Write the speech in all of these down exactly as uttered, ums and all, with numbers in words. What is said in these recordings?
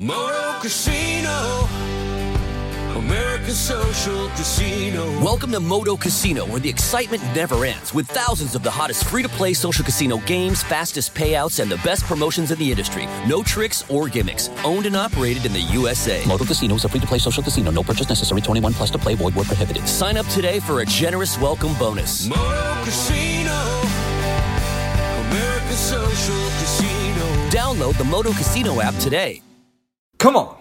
Moto Casino, American Social Casino. Welcome to Moto Casino, where the excitement never ends, with thousands of the hottest free-to-play social casino games, fastest payouts, and the best promotions in the industry. No tricks or gimmicks. Owned and operated in the U S A. Moto Casino is a free-to-play social casino. No purchase necessary. twenty-one plus to play. Void where prohibited. Sign up today for a generous welcome bonus. Moto Casino, American Social Casino. Download the Moto Casino app today. Come on.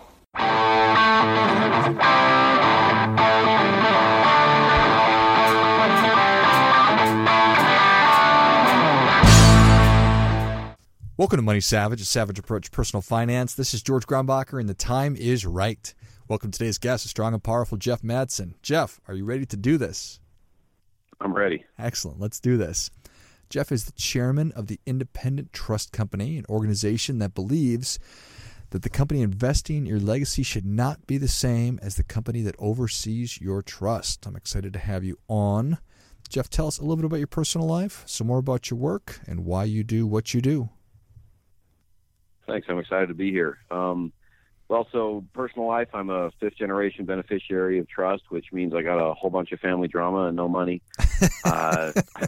Welcome to Money Savage, a savage approach to personal finance. This is George Grombacher, and the time is right. Welcome to today's guest, a strong and powerful Jeff Madsen. Jeff, are you ready to do this? I'm ready. Excellent. Let's do this. Jeff is the chairman of the Independent Trust Company, an organization that believes that the company investing in your legacy should not be the same as the company that oversees your trust. I'm excited to have you on. Jeff, tell us a little bit about your personal life, some more about your work, and why you do what you do. Thanks. I'm excited to be here. Um, well, so personal life, I'm a fifth-generation beneficiary of trust, which means I got a whole bunch of family drama and no money. uh,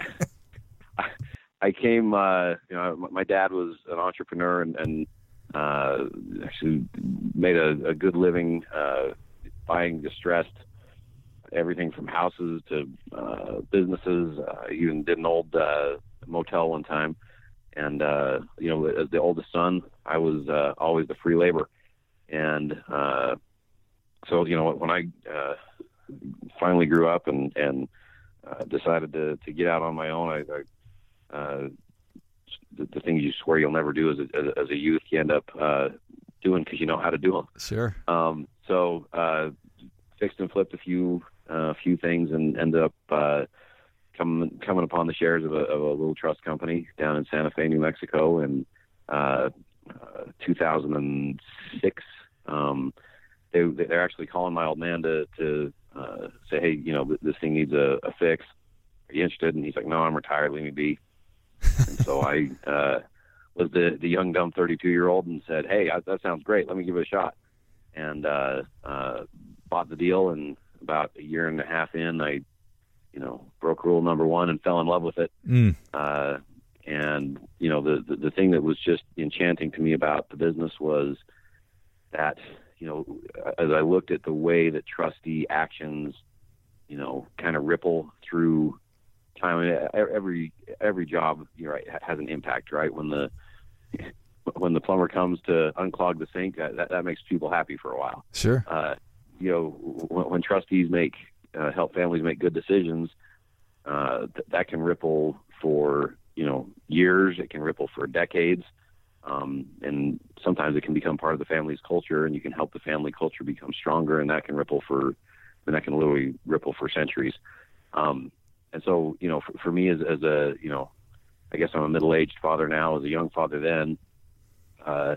I came, uh, you know, my dad was an entrepreneur and, and uh, actually made a, a good living uh, buying distressed everything from houses to uh, businesses. Uh, even did an old uh, motel one time. And, uh, you know, as the oldest son, I was uh, always the free labor. And uh, so, you know, when I uh, finally grew up and, and uh, decided to, to get out on my own, I, I uh, the, the things you swear you'll never do as a, as a youth, you end up uh, doing because you know how to do them. Sure. Um, so uh, fixed and flipped a few uh, few things and ended up uh, coming coming upon the shares of a, of a little trust company down in Santa Fe, New Mexico, in uh, uh, two thousand six. Um, they they're actually calling my old man to to uh, say, hey, you know, this thing needs a, a fix. Are you interested? And he's like, no, I'm retired. Leave me be. And so I uh, was the, the young, dumb thirty-two-year-old and said, hey, I, that sounds great. Let me give it a shot. And uh, uh, bought the deal. And about a year and a half in, I, you know, broke rule number one and fell in love with it. Mm. Uh, and, you know, the, the, the thing that was just enchanting to me about the business was that, you know, as I looked at the way that trustee actions, you know, kind of ripple through time. Every every job, you're right, has an impact, right? When the when the plumber comes to unclog the sink, that that makes people happy for a while. Sure. Uh, you know, when, when trustees make uh, help families make good decisions, uh, th- that can ripple for you know years. It can ripple for decades, um, and sometimes it can become part of the family's culture, and you can help the family culture become stronger, and that can ripple for, and that can literally ripple for centuries. Um, And so, you know, for, for me as, as a, you know, I guess I'm a middle-aged father now. As a young father then, uh,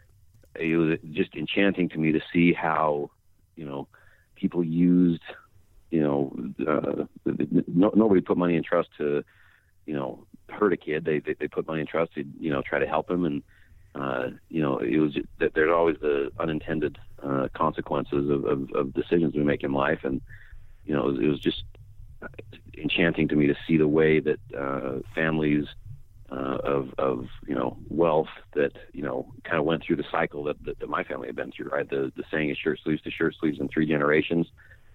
it was just enchanting to me to see how, you know, people used, you know, uh, no, nobody put money in trust to, you know, hurt a kid. They, they they put money in trust to, you know, try to help him. And, uh, you know, it was just, that there's always the unintended uh, consequences of, of, of decisions we make in life. And, you know, it was, it was just enchanting to me to see the way that uh, families uh, of, of, you know, wealth that, you know, kind of went through the cycle that, that, that my family had been through, right? The, the saying is shirt sleeves to shirt sleeves in three generations.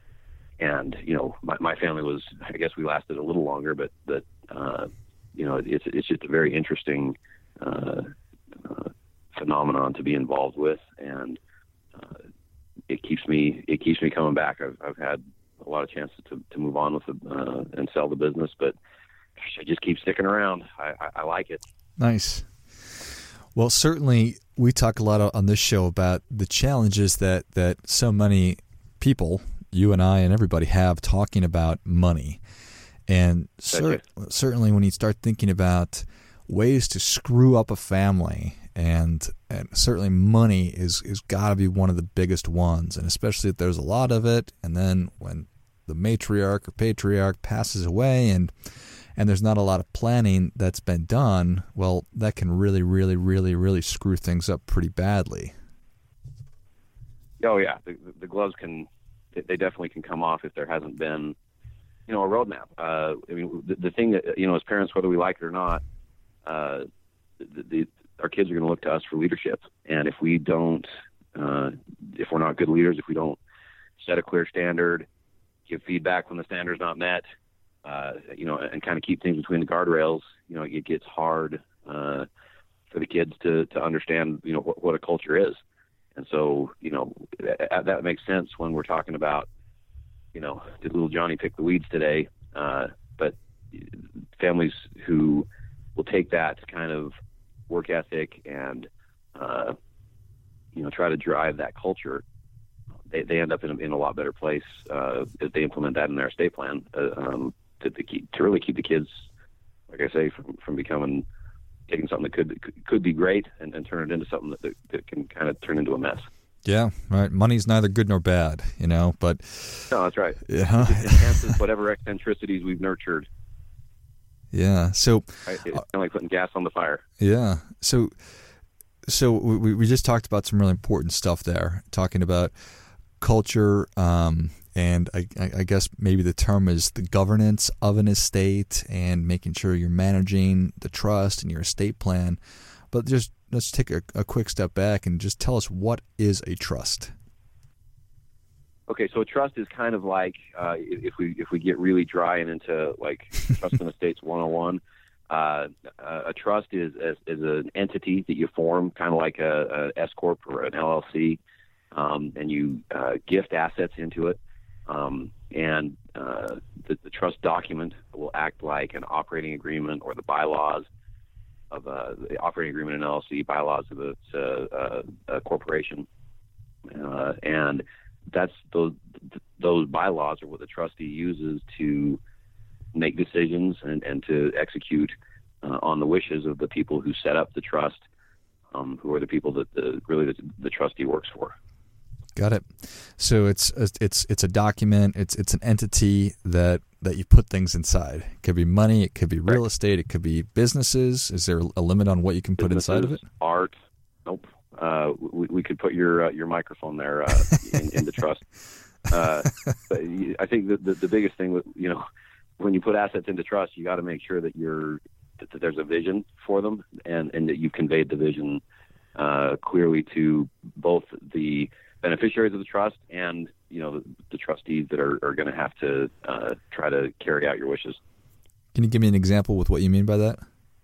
And, you know, my, my family was, I guess we lasted a little longer, but, but uh, you know, it's, it's just a very interesting uh, uh, phenomenon to be involved with. And uh, it keeps me, it keeps me coming back. I've, I've had a lot of chances to, to move on with the, uh, and sell the business, but gosh, I just keep sticking around. I, I, I like it. Nice. Well, certainly we talk a lot on this show about the challenges that, that so many people, you and I and everybody, have talking about money. And cer- certainly when you start thinking about ways to screw up a family, and and certainly money is is got to be one of the biggest ones, and especially if there's a lot of it, and then when the matriarch or patriarch passes away and and there's not a lot of planning that's been done, well, that can really, really, really, really screw things up pretty badly. Oh yeah, the, the gloves can, they definitely can come off if there hasn't been, you know, a roadmap. Uh, I mean, the, the thing that, you know, as parents, whether we like it or not, uh, the, the, our kids are going to look to us for leadership. And if we don't, uh, if we're not good leaders, if we don't set a clear standard, give feedback when the standard's not met, uh, you know, and kind of keep things between the guardrails, you know, it gets hard uh, for the kids to, to understand, you know, what, what a culture is. And so, you know, that, that makes sense when we're talking about, you know, did little Johnny pick the weeds today? Uh, but families who will take that kind of work ethic and, uh, you know, try to drive that culture, they, they end up in a, in a lot better place uh, if they implement that in their estate plan uh, um, to, to, keep, to really keep the kids, like I say, from, from becoming, taking something that could could be great and, and turn it into something that, that, that can kind of turn into a mess. Yeah, right. Money's neither good nor bad, you know, but... No, that's right. Yeah. It enhances whatever eccentricities we've nurtured. Yeah, so... Right? It's kind of like putting gas on the fire. Yeah, so so we, we just talked about some really important stuff there, talking about culture, um, and I, I guess maybe the term is the governance of an estate and making sure you're managing the trust and your estate plan. But just let's take a, a quick step back and just tell us, what is a trust? Okay, so a trust is kind of like uh, if we if we get really dry and into like trust and estates one oh one. Uh, a trust is, is is an entity that you form, kind of like a, a S corp or an L L C, um, and you uh, gift assets into it. Um, and uh, the, the trust document will act like an operating agreement or the bylaws of a, the operating agreement in an L L C, bylaws of a, a, a corporation. Uh, and that's those those bylaws are what the trustee uses to make decisions and, and to execute uh, on the wishes of the people who set up the trust, um, who are the people that the, really the, the trustee works for. Got it. So it's it's it's a document. It's it's an entity that, that you put things inside. It could be money. It could be real estate. It could be businesses. Is there a limit on what you can put businesses, inside of it? Art. Nope. Uh, we, we could put your uh, your microphone there uh, in, in the trust. Uh, but I think the, the the biggest thing with, you know, when you put assets into trust, you got to make sure that you're that, that there's a vision for them and and that you've conveyed the vision uh, clearly to both the beneficiaries of the trust and, you know, the, the trustees that are, are going to have to uh, try to carry out your wishes. Can you give me an example with what you mean by that?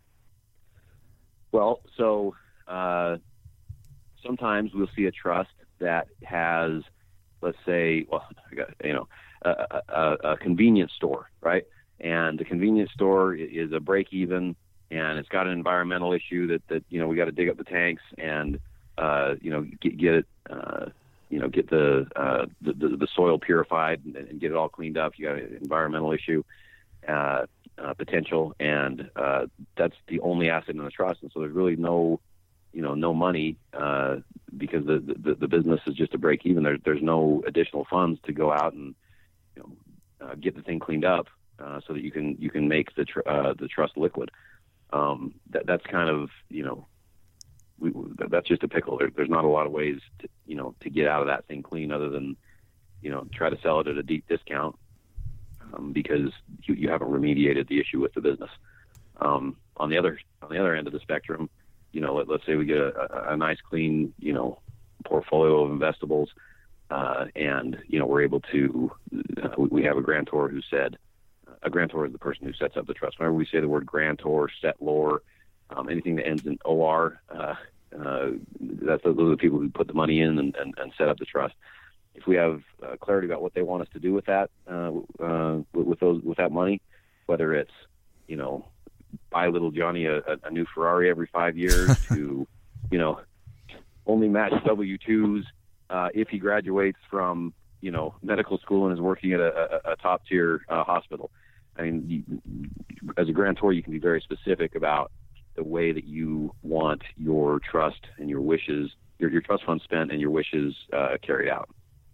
Well, so uh, sometimes we'll see a trust that has, let's say, well, I got, you know, a, a, a convenience store, right? And the convenience store is a break even, and it's got an environmental issue that, that you know, we got to dig up the tanks and, uh, you know, get, get it, uh, you know, get the, uh, the, the, the soil purified and, and get it all cleaned up. You got an environmental issue, uh, uh, potential, and uh, that's the only asset in the trust. And so there's really no, you know, no money uh, because the, the, the business is just a break even. There's, there's no additional funds to go out and, you know, uh, get the thing cleaned up uh, so that you can, you can make the, tr- uh, the trust liquid. Um, that, that's kind of, you know, we, that's just a pickle. There, there's not a lot of ways to, you know, to get out of that thing clean other than, you know, try to sell it at a deep discount um, because you, you haven't remediated the issue with the business. Um, on the other, on the other end of the spectrum, you know, let, let's say we get a, a nice, clean, you know, portfolio of investables, uh, and, you know, we're able to, uh, we have a grantor who said, a grantor is the person who sets up the trust. Whenever we say the word grantor, settlor, um, anything that ends in O R, uh, uh, that's those are the people who put the money in and, and, and set up the trust. If we have uh, clarity about what they want us to do with that, uh, uh, with, with those, with that money, whether it's, you know, buy little Johnny a, a new Ferrari every five years to, you know, only match W two's uh, if he graduates from, you know, medical school and is working at a, a, a top tier uh, hospital. I mean, you, as a grantor, you can be very specific about the way that you want your trust and your wishes, your, your trust fund spent and your wishes uh, carried out.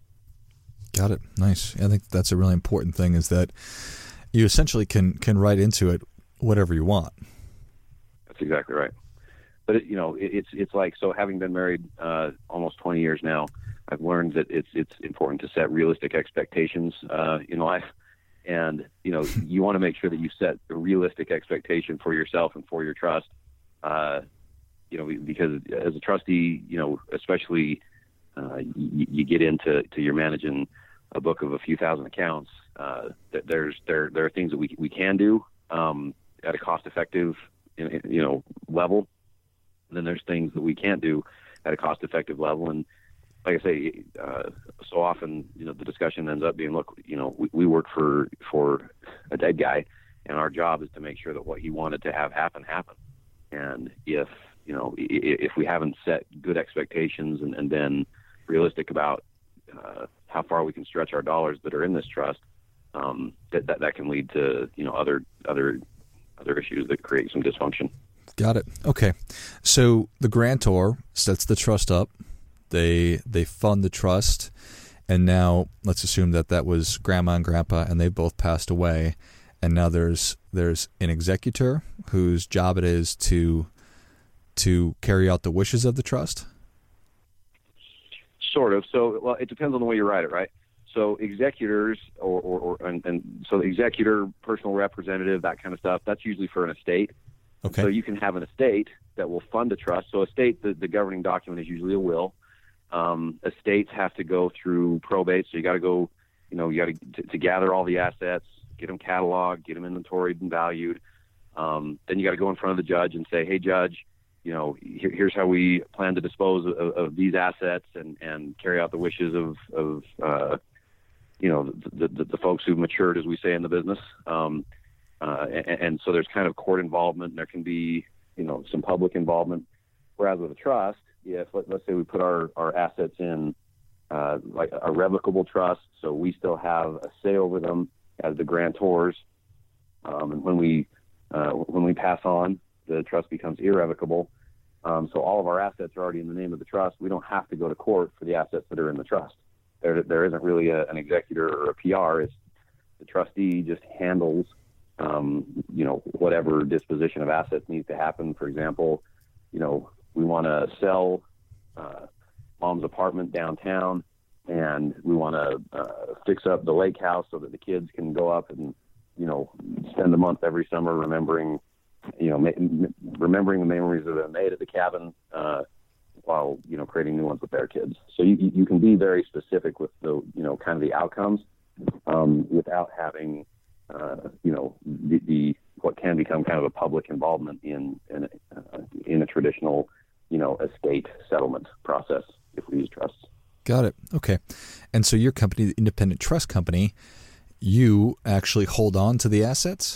Got it. Nice. I think that's a really important thing, is that you essentially can, can write into it whatever you want. That's exactly right. But, it, you know, it, it's it's like, so having been married uh, almost twenty years now, I've learned that it's it's important to set realistic expectations uh, in life, and you know you want to make sure that you set a realistic expectation for yourself and for your trust. Uh, you know, because as a trustee, you know, especially uh, you, you get into to you're managing a book of a few thousand accounts. Uh, there's there there are things that we we can do um, at a cost effective you know level, and then there's things that we can't do at a cost effective level. And like I say, uh, so often, you know, the discussion ends up being, look, you know, we, we work for, for a dead guy, and our job is to make sure that what he wanted to have happen, happen. And if, you know, if we haven't set good expectations and, and then realistic about uh, how far we can stretch our dollars that are in this trust, um, that, that, that can lead to, you know, other, other, other issues that create some dysfunction. Got it. Okay. So the grantor sets the trust up. They they fund the trust, and now let's assume that that was grandma and grandpa, and they both passed away, and now there's there's an executor whose job it is to to carry out the wishes of the trust. Sort of. So, well, it depends on the way you write it, right? So executors, or, or, or and, and so the executor, personal representative, that kind of stuff, that's usually for an estate. Okay. So you can have an estate that will fund a trust. So estate, the, the governing document is usually a will. Um, estates have to go through probate, so you got to go, you know, you got to to gather all the assets, get them cataloged, get them inventoried and valued. Um, then you got to go in front of the judge and say, hey, judge, you know, here, here's how we plan to dispose of, of these assets and, and carry out the wishes of, of uh, you know, the, the, the folks who've matured, as we say in the business. Um, uh, and, and so there's kind of court involvement, and there can be, you know, some public involvement. Whereas with a trust, if let, let's say we put our, our assets in uh, like a revocable trust, so we still have a say over them as the grantors, um, and when we uh, when we pass on, the trust becomes irrevocable. Um, so all of our assets are already in the name of the trust. We don't have to go to court for the assets that are in the trust. There there isn't really a, an executor or a P R. It's the trustee just handles um, you know whatever disposition of assets needs to happen. For example, you know. We want to sell uh, mom's apartment downtown, and we want to uh, fix up the lake house so that the kids can go up and, you know, spend a month every summer remembering, you know, ma- remembering the memories that have been made at the cabin uh, while, you know, creating new ones with their kids. So you, you can be very specific with the, you know, kind of the outcomes um, without having, uh, you know, the, the what can become kind of a public involvement in in, uh, in a traditional, you know, estate settlement process if we use trusts. Got it. Okay. And so your company, the Independent Trust Company, you actually hold on to the assets?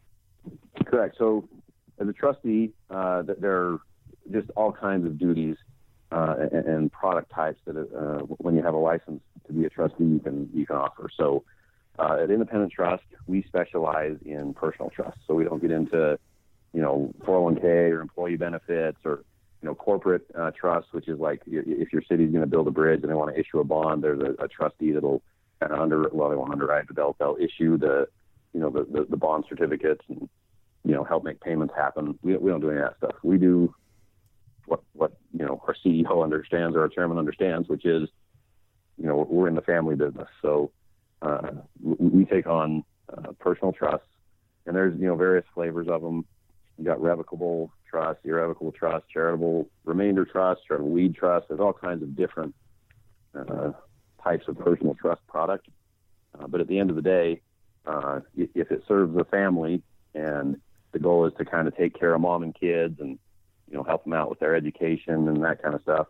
Correct. So as a trustee, uh, there are just all kinds of duties uh, and, and product types that uh, when you have a license to be a trustee, you can you can offer. So uh, at Independent Trust, we specialize in personal trusts. So we don't get into, you know, four oh one k or employee benefits or you know, corporate uh, trust, which is like if your city's going to build a bridge and they want to issue a bond, there's a, a trustee that'll kind of under, well, they won't underwrite, but they'll, they'll issue the, you know, the, the, the bond certificates and, you know, help make payments happen. We, we don't do any of that stuff. We do what, what, you know, our C E O understands or our chairman understands, which is, you know, we're in the family business. So uh, we, we take on uh, personal trusts, and there's, you know, various flavors of them. You got revocable trust, irrevocable trust, charitable remainder trust, charitable lead trust. There's all kinds of different uh, types of personal trust product. Uh, but at the end of the day, uh, if it serves the family and the goal is to kind of take care of mom and kids and, you know, help them out with their education and that kind of stuff,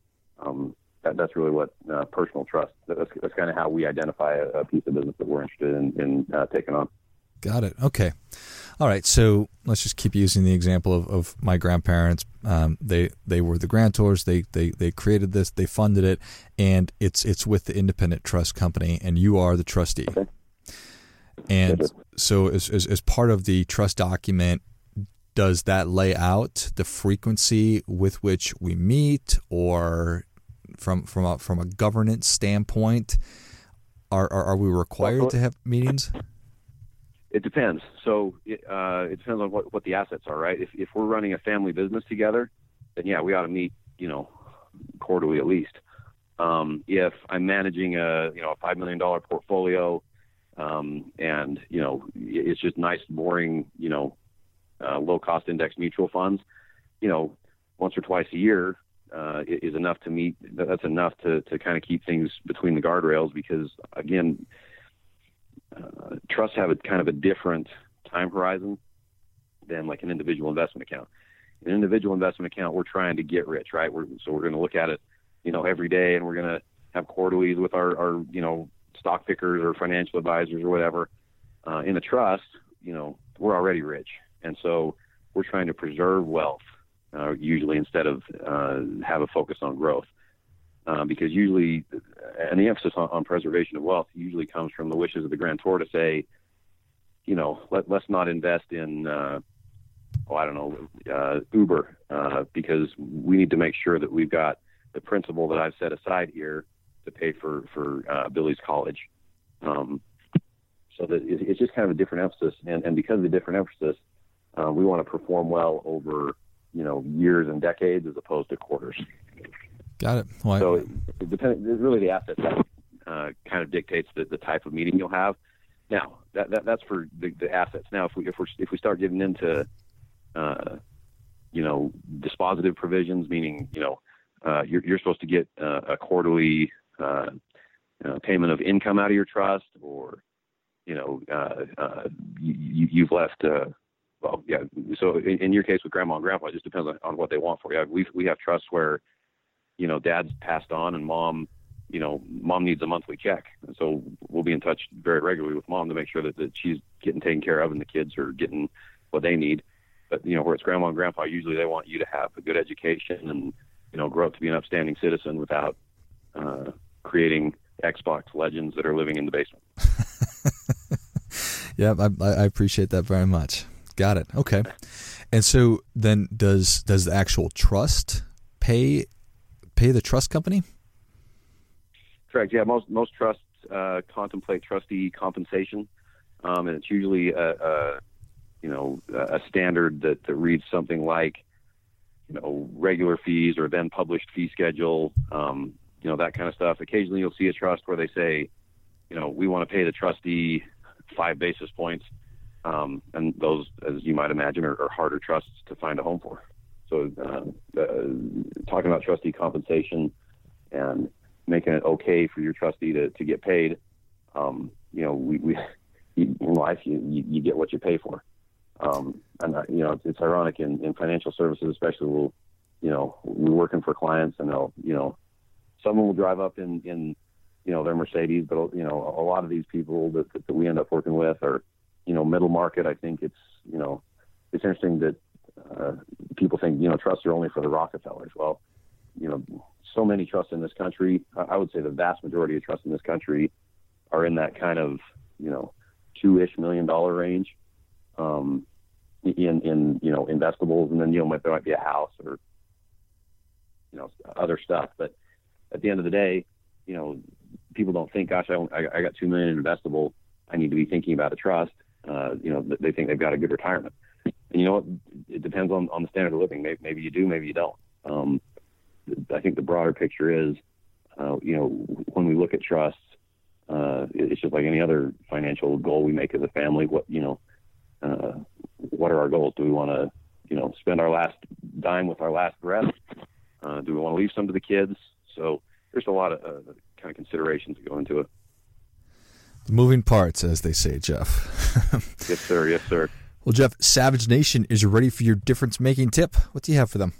um, that, that's really what uh, personal trust, that's, that's kind of how we identify a, a piece of business that we're interested in, in uh, taking on. Got it. Okay. All right. So let's just keep using the example of, of my grandparents. Um, they they were the grantors. They, they they created this. They funded it, and it's it's with the Independent Trust Company, and you are the trustee. Okay. And so, as, as as part of the trust document, does that lay out the frequency with which we meet, or from from a, from a governance standpoint, are are, are we required well, to have meetings? It depends. So it, uh, it depends on what, what the assets are, right? If if we're running a family business together, then yeah, we ought to meet, you know, quarterly at least. Um, if I'm managing a, you know, a five million dollars portfolio, um, and, you know, it's just nice, boring, you know, uh, low cost index mutual funds, you know, once or twice a year, uh, is enough to meet. That's enough to, to kind of keep things between the guardrails, because again, uh, trusts have a kind of a different time horizon than like an individual investment account. An individual investment account, we're trying to get rich, right? We're, so we're going to look at it, you know, every day, and we're going to have quarterlies with our, our, you know, stock pickers or financial advisors or whatever. Uh, in a trust, you know, we're already rich. And so we're trying to preserve wealth, uh, usually, instead of uh, have a focus on growth. Uh, because usually, and the emphasis on, on preservation of wealth usually comes from the wishes of the grantor to say, you know, let, let's not invest in, uh, oh, I don't know, uh, Uber, uh, because we need to make sure that we've got the principal that I've set aside here to pay for, for uh, Billy's college. Um, so that it, it's just kind of a different emphasis. And, and because of the different emphasis, uh, we want to perform well over, you know, years and decades as opposed to quarters. Got it. Well, so it, it depends. It's really the asset that uh, kind of dictates the, the type of meeting you'll have. Now that, that that's for the, the assets. Now, if we if we if we start getting into, uh, you know, dispositive provisions, meaning, you know, uh, you're you're supposed to get uh, a quarterly uh, uh, payment of income out of your trust, or, you know, uh, uh, you, you've left. Uh, well, yeah. So in, in your case with grandma and grandpa, it just depends on, on what they want for you. We we have trusts where, you know, dad's passed on and mom, you know, mom needs a monthly check. And so we'll be in touch very regularly with mom to make sure that, that she's getting taken care of and the kids are getting what they need. But, you know, where it's grandma and grandpa, usually they want you to have a good education and, you know, grow up to be an upstanding citizen without uh, creating Xbox legends that are living in the basement. Yeah, I, I appreciate that very much. Got it. Okay. And so then does does the actual trust pay pay the trust company? Correct. Yeah, most most trusts uh, contemplate trustee compensation, um, and it's usually a, a you know a standard that, that reads something like, you know, regular fees or then published fee schedule, um, you know, that kind of stuff. Occasionally, you'll see a trust where they say, you know, we want to pay the trustee five basis points, um, and those, as you might imagine, are, are harder trusts to find a home for. So, uh, uh, talking about trustee compensation and making it okay for your trustee to, to get paid, um, you know, we, we in life, you, you, you get what you pay for. Um, and, uh, you know, it's, it's ironic in, in financial services, especially, we'll, you know, we're working for clients and they'll, you know, someone will drive up in, in, you know, their Mercedes, but, you know, a lot of these people that, that we end up working with are, you know, middle market. I think it's, you know, it's interesting that, uh, people think, you know, trusts are only for the Rockefellers. Well, you know, so many trusts in this country, I would say the vast majority of trusts in this country are in that kind of, you know, two-ish million dollar range, um, in, in, you know, investables. And then, you know, there might be a house or, you know, other stuff. But at the end of the day, you know, people don't think, gosh, I, I got two million in investable, I need to be thinking about a trust. Uh, you know, they think they've got a good retirement. And you know what? It depends on, on the standard of living. Maybe, maybe you do, maybe you don't. Um, I think the broader picture is, uh, you know, when we look at trusts, uh, it's just like any other financial goal we make as a family. What, you know, uh, what are our goals? Do we want to, you know, spend our last dime with our last breath? Uh, do we want to leave some to the kids? So there's a lot of uh, kind of considerations that go into it. The moving parts, as they say, Jeff. Yes, sir. Yes, sir. Well, Jeff, Savage Nation is ready for your difference-making tip. What do you have for them?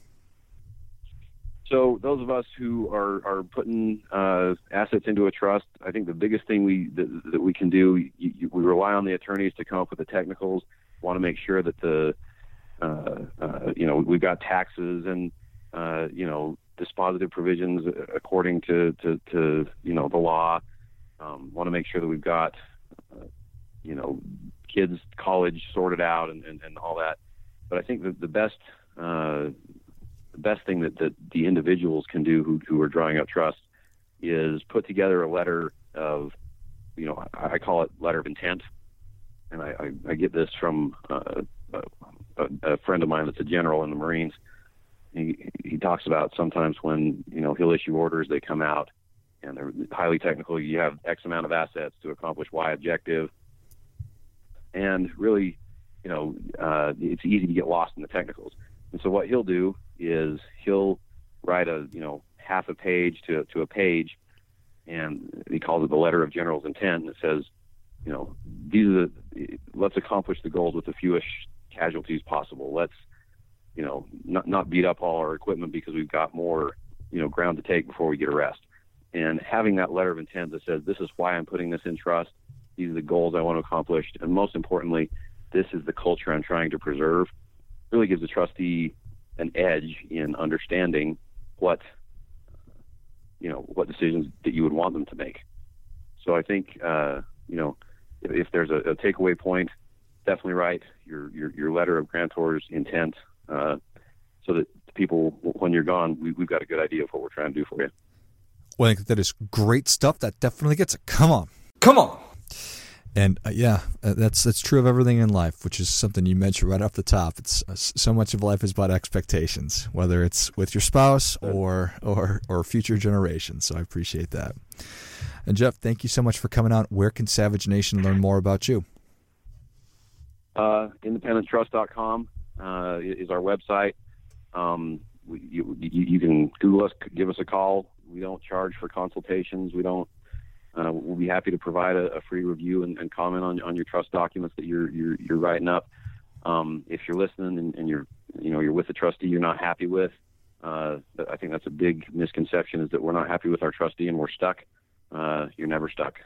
So those of us who are, are putting uh, assets into a trust, I think the biggest thing we that, that we can do, you, you, we rely on the attorneys to come up with the technicals. Want to make sure that the, uh, uh, you know, we've got taxes and, uh, you know, dispositive provisions according to, to, to you know, the law. Um, want to make sure that we've got, uh, you know, kids' college sorted out and, and, and all that. But I think that the best, uh, the best thing that, that the individuals can do who, who are drawing up trusts is put together a letter of, you know, I, I call it letter of intent. And I, I, I get this from uh, a, a friend of mine that's a general in the Marines. He, he talks about sometimes when, you know, he'll issue orders, they come out and they're highly technical. You have X amount of assets to accomplish Y objective. And really, you know, uh, it's easy to get lost in the technicals. And so what he'll do is he'll write a, you know, half a page to, to a page, and he calls it the letter of general's intent. And it says, you know, these are the, let's accomplish the goals with the fewest casualties possible. Let's, you know, not, not beat up all our equipment because we've got more, you know, ground to take before we get a rest. And having that letter of intent that says, this is why I'm putting this in trust. These are the goals I want to accomplish. And most importantly, this is the culture I'm trying to preserve, really gives the trustee an edge in understanding what, you know, what decisions that you would want them to make. So I think, uh, you know, if, if there's a, a takeaway point, definitely write your, your, your letter of grantor's intent, uh, so that people, when you're gone, we, we've got a good idea of what we're trying to do for you. Well, I think that is great stuff. That definitely gets it. Come on. Come on. And uh, yeah, uh, that's that's true of everything in life, which is something you mentioned right off the top. It's uh, so much of life is about expectations, whether it's with your spouse or or or future generations. So I appreciate that. And Jeff, thank you so much for coming out. Where can Savage Nation learn more about you? Uh, independence trust dot com uh, is our website. Um, we, you, you, you can Google us, give us a call. We don't charge for consultations. We don't. Uh, we'll be happy to provide a, a free review and, and comment on, on your trust documents that you're you're, you're writing up. Um, if you're listening and, and you're you know you're with a trustee you're not happy with, uh, I think that's a big misconception, is that we're not happy with our trustee and we're stuck. Uh, you're never stuck.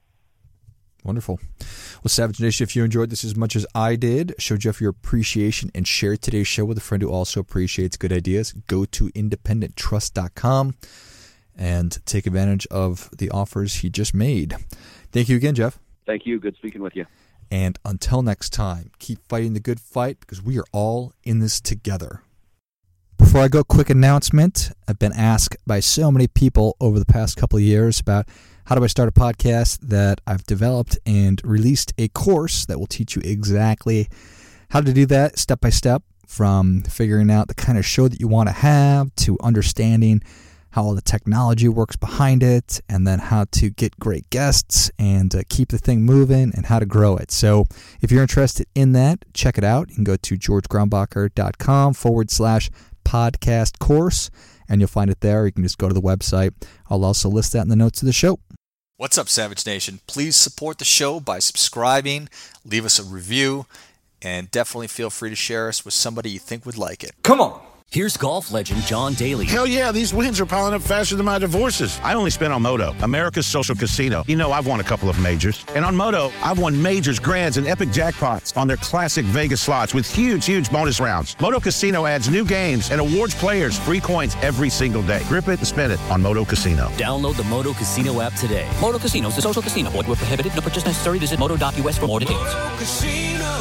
Wonderful. Well, Savage Nation, if you enjoyed this as much as I did, show Jeff your appreciation and share today's show with a friend who also appreciates good ideas. Go to independent trust dot com. and take advantage of the offers he just made. Thank you again, Jeff. Thank you. Good speaking with you. And until next time, keep fighting the good fight, because we are all in this together. Before I go, quick announcement. I've been asked by so many people over the past couple of years about how do I start a podcast, that I've developed and released a course that will teach you exactly how to do that step by step, from figuring out the kind of show that you want to have to understanding how all the technology works behind it, and then how to get great guests and uh, keep the thing moving, and how to grow it. So if you're interested in that, check it out. You can go to georgegrumbacher.com forward slash podcast course, and you'll find it there. You can just go to the website. I'll also list that in the notes of the show. What's up, Savage Nation? Please support the show by subscribing, leave us a review, and definitely feel free to share us with somebody you think would like it. Come on! Here's golf legend John Daly. Hell yeah, these wins are piling up faster than my divorces. I only spent on Moto, America's social casino. You know, I've won a couple of majors. And on Moto, I've won majors, grands, and epic jackpots on their classic Vegas slots with huge, huge bonus rounds. Moto Casino adds new games and awards players free coins every single day. Grip it and spin it on Moto Casino. Download the Moto Casino app today. Moto Casino is a social casino. Void where prohibited. No purchase necessary. Visit moto dot u s for more details. Moto Casino,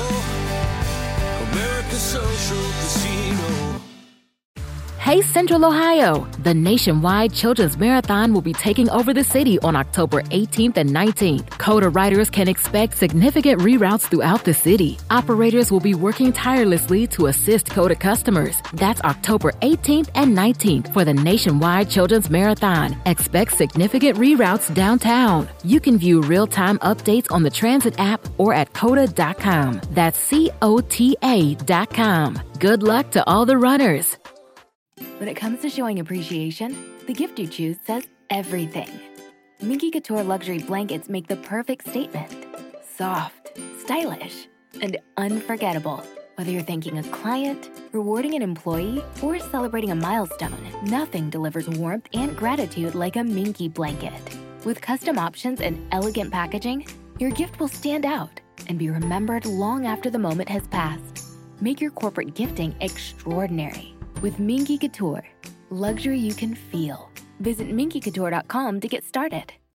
America's social casino. Hey Central Ohio! The nationwide Children's Marathon will be taking over the city on October eighteenth and nineteenth. CODA riders can expect significant reroutes throughout the city. Operators will be working tirelessly to assist CODA customers. That's October eighteenth and nineteenth for the nationwide Children's Marathon. Expect significant reroutes downtown. You can view real-time updates on the Transit app or at coda dot com. That's C O T A dot com. Good luck to all the runners. When it comes to showing appreciation, the gift you choose says everything. Minky Couture luxury blankets make the perfect statement. Soft, stylish, and unforgettable. Whether you're thanking a client, rewarding an employee, or celebrating a milestone, nothing delivers warmth and gratitude like a Minky blanket. With custom options and elegant packaging, your gift will stand out and be remembered long after the moment has passed. Make your corporate gifting extraordinary with Minky Couture, luxury you can feel. Visit minky couture dot com to get started.